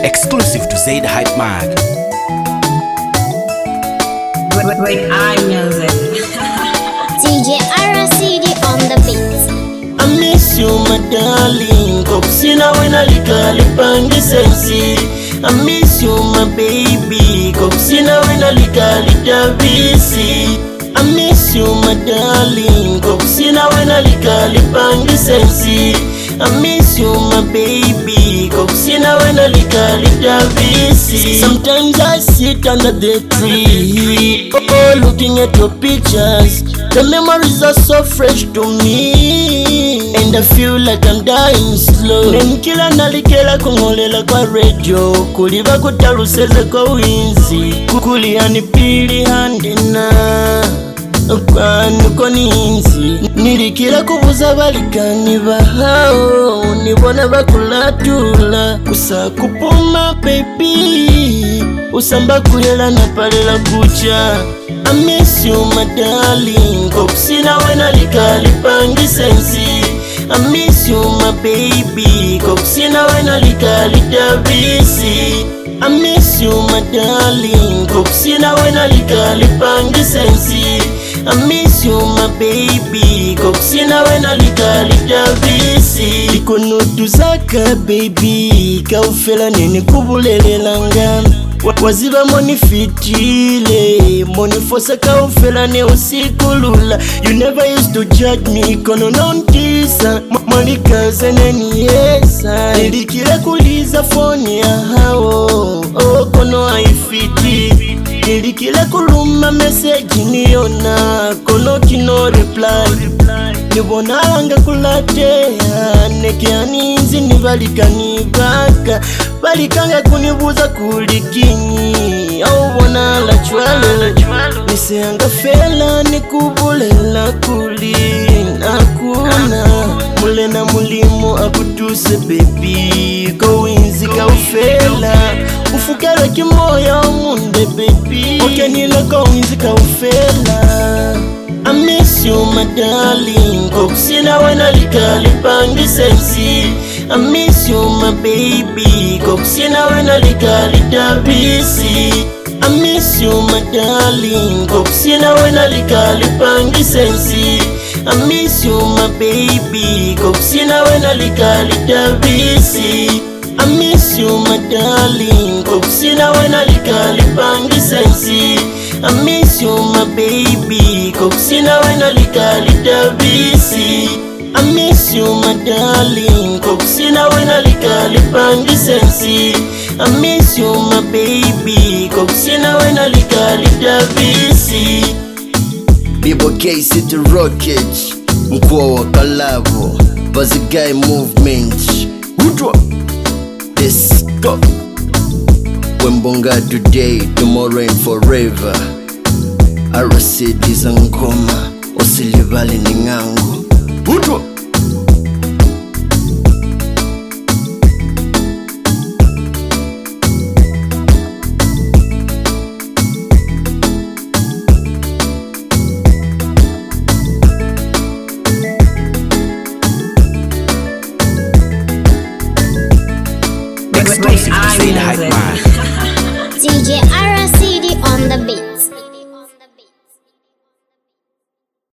Exclusive to Zaid Hype Mag. Great eye music. DJ RCD on the beat. I miss you, my darling. Kopsina wena likalipangi sensi. I miss you, my baby. Kopsina wena likalitabisi. I miss you, my darling. Kopsina wena likalipangi sensi. I miss you, my baby. Kopsina wena likalitabisi. Sometimes I sit under the tree, looking at your pictures. The memories are so fresh to me, and I feel like I'm dying slow. Nenkila nalikela kungolela kwa radio, kuliva kutaruseze kwa winzi, kukuliani pili handina kwanuko ninzi. Nilikila kubuza balikani bahao, nibona bakulatula kusa kupuma baby, usamba kulela na palela kucha. I miss you, my darling. Kopsina wena likalipangi sensi. I miss you, my baby. Kopsina wena likalitabisi. I miss you, my darling. Kopsina wena likalipangi sensi. I miss you, my baby. Kopsina wena likalitabisi. Ikonutu zaka baby, kaufela nini kubulelelanga. Waziba moni fitile, moni fosa kaufela ne usikulula. You never used to judge me, kono nontisa moni kaze neni yesa. Nilikile kuliza phone ya hao, kono haifiti. Nilikile kuluma message niona, kono kino reply. Nibona wanga kulatea, nekianinzi nibalikani baka. Balikanga kunibuza kulikinyi, aubona la chwalo. Niseanga fela nikubulela kuli nakuna. Mulena mulimu akutuse baby, kawinzi kaufela. Ufukara kimoya munde baby, okenila kawinzi kaufela. I miss you, my darling. Kopsina wena likalipangi sensi. I miss you, my baby. Kopsina wena likalitabisi. I miss you, my darling. Kopsina wena likalipangi sensi. I miss you, my baby. Kopsina wena likalitabisi. I miss you, my darling. Kopsina wena likalipangi sensi. I miss you, my baby. Kopsina wena likalitabisi. I miss you, my darling. Kopsina wena likalipangi sensi. I miss you, my baby. Kopsina wena likalitabisi. Bibo K City Rocket, mkua wa Kalavo, Bazigai Movement. Udwa, let's go. Wembonga today, tomorrow and forever. Arasidi za ngoma, osilivali ni ngangu. Udwa.